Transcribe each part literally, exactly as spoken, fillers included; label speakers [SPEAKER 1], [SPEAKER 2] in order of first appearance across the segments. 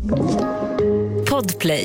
[SPEAKER 1] Podplay.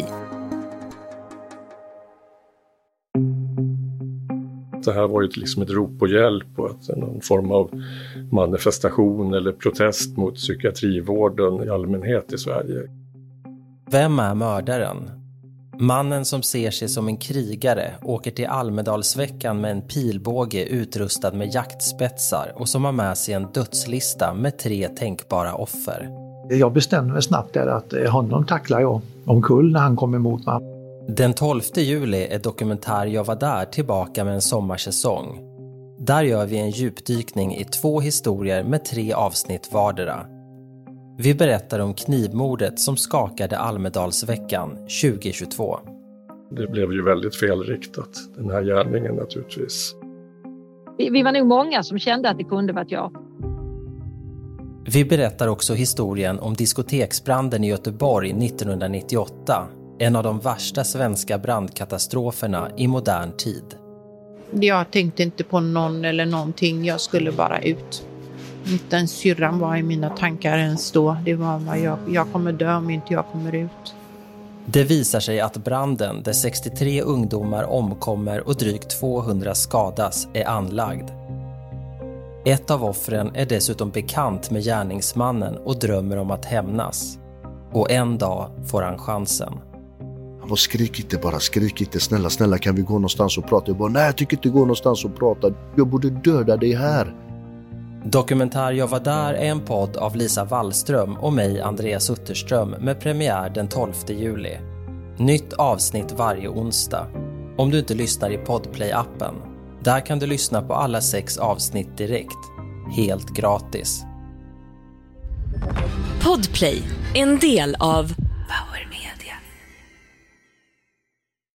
[SPEAKER 2] Det här var ju liksom ett rop på hjälp och att någon form av manifestation eller protest mot psykiatrivården i allmänhet i Sverige.
[SPEAKER 3] Vem är mördaren? Mannen som ser sig som en krigare åker till Almedalsveckan med en pilbåge utrustad med jaktspetsar och som har med sig en dödslista med tre tänkbara offer.
[SPEAKER 4] Jag bestämde mig snabbt där att honom tacklar jag omkull när han kom emot mig.
[SPEAKER 3] Den tolfte juli är Dokumentär Jag var där tillbaka med en sommarsäsong. Där gör vi en djupdykning i två historier med tre avsnitt vardera. Vi berättar om knivmordet som skakade Almedalsveckan tjugohundratjugotvå.
[SPEAKER 2] Det blev ju väldigt felriktat, den här gärningen naturligtvis.
[SPEAKER 5] Vi, vi var nog många som kände att det kunde varit jag.
[SPEAKER 3] Vi berättar också historien om diskoteksbranden i Göteborg nittonhundranittioåtta. En av de värsta svenska brandkatastroferna i modern tid.
[SPEAKER 6] Jag tänkte inte på någon eller någonting, jag skulle bara ut. Inte ens syrran var i mina tankar ens då. Det var vad jag, jag kommer dö om inte jag kommer ut.
[SPEAKER 3] Det visar sig att branden där sextiotre ungdomar omkommer och drygt tvåhundra skadas är anlagd. Ett av offren är dessutom bekant med gärningsmannen och drömmer om att hämnas. Och en dag får han chansen.
[SPEAKER 7] Han bara, skrik inte bara, skrik inte. Snälla, snälla, kan vi gå någonstans och prata? Jag bara, nej, jag tycker inte gå någonstans och prata. Jag borde döda dig här.
[SPEAKER 3] Dokumentär Jag var där är en podd av Lisa Wallström och mig, Andreas Utterström, med premiär den tolfte juli. Nytt avsnitt varje onsdag. Om du inte lyssnar i Podplay-appen. Där kan du lyssna på alla sex avsnitt direkt. Helt gratis.
[SPEAKER 1] Podplay, en del av Power Media.